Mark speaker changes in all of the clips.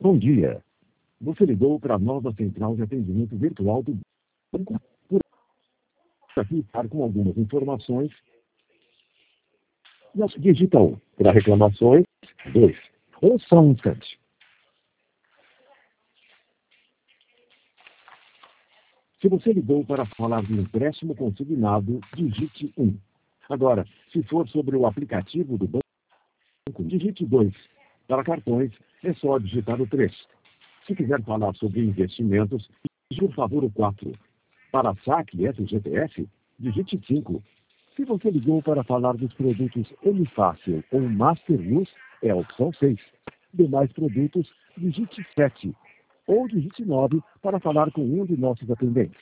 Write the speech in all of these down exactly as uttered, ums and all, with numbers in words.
Speaker 1: Bom dia. Você ligou para a nova central de atendimento virtual do banco. Por aqui estar com algumas informações. Nós digita um. Para reclamações, dois. Ou só um instante. Se você ligou para falar de empréstimo consignado, digite um. Agora, se for sobre o aplicativo do banco, digite dois. Para cartões, é só digitar o três. Se quiser falar sobre investimentos, digite por favor o quatro. Para saque S G P F, digite cinco. Se você ligou para falar dos produtos M Fácil ou Master Luz, é a opção seis. Demais produtos, digite sete. Ou digite nove para falar com um de nossos atendentes.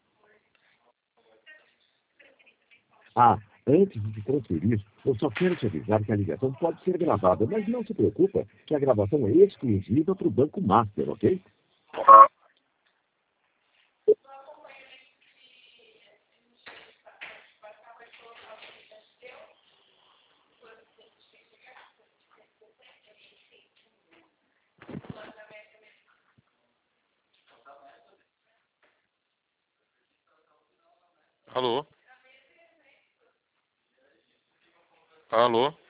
Speaker 1: Ah, antes de transferir, eu só quero te avisar que a ligação pode ser gravada, mas não se preocupa que a gravação é exclusiva para o Banco Master, ok?
Speaker 2: Alô? Alô?